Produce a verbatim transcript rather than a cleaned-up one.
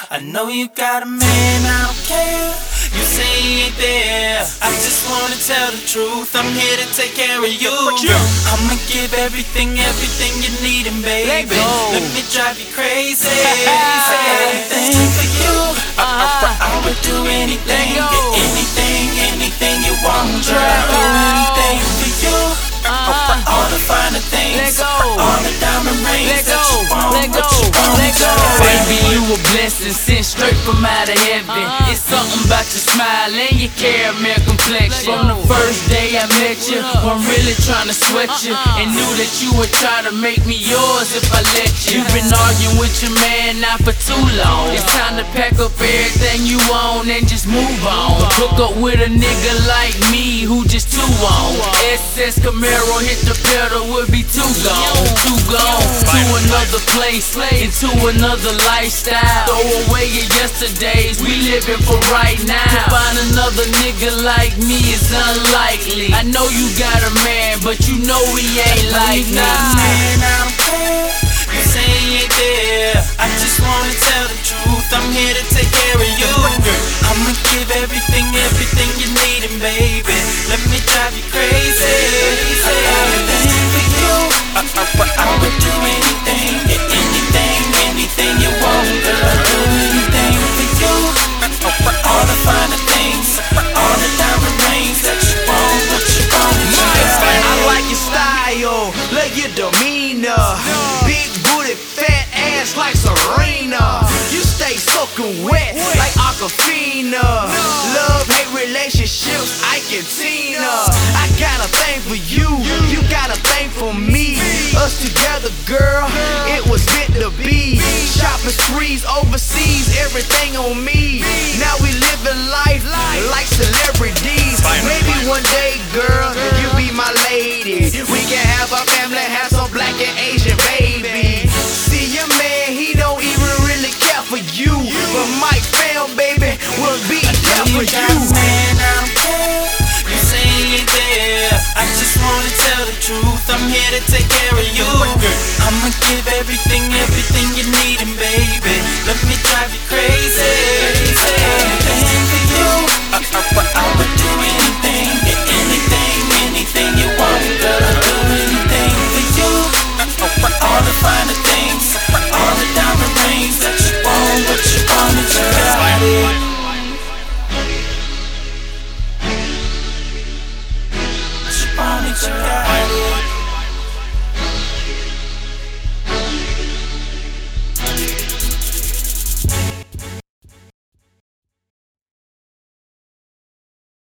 I know you got a man, I don't care. You say he ain't there. I just wanna tell the truth. I'm here to take care of you. I'ma give everything, everything you need, and baby, let me drive you crazy. Anything for you. I, I, I would do anything, anything, anything you want, girl. I'll do anything for you. All the finer things, all the diamond rings that you want, what you want, girl. Baby, you a blessing sent straight from out of heaven. It's something about your smile and your caramel complexion. From the first day I met you, I'm really trying to sweat you, and knew that you would try to make me yours if I let you. You've been arguing with your man now for too long. It's time to pack up everything you own and just move on. Hook up with a nigga like me who just too on. S S Camaro hit the pedal, would be too gone, too gone. To another place, into another lifestyle. Throw away your yesterdays, we living for right now. To find another nigga like me is unlikely. I know you got a man, but you know he ain't like me. Man, I don't care. You say he ain't there. I just wanna tell the truth. I'm here to take care of you. I'ma give everything, everything you need, and baby, let me drive you crazy. Anything for you. I, I, I would do anything, anything, anything you want, girl. I'll do anything for you. All the finer things, all the diamond rings that you want, what you want, girl. I like your style, like your demeanor. Big booty, fat ass like Serena. You stay soaking wet like Aquafina. Love, hate relationships, Ike and Tina. I got a thing for you, you got a thing for me. Us together, girl, it was meant to be. Shopping sprees overseas, everything on me. Now we living life like celebrities. Maybe one day, girl, you be my lady. We can have a family, have some black and Asian baby. See your man, he don't even really care for you, but Mike Fam, baby, will be there for you. Man, I don't care. You say he ain't there. I just wanna tell the truth. I'm here to take care of you. I'ma give everything, everything you need, and baby,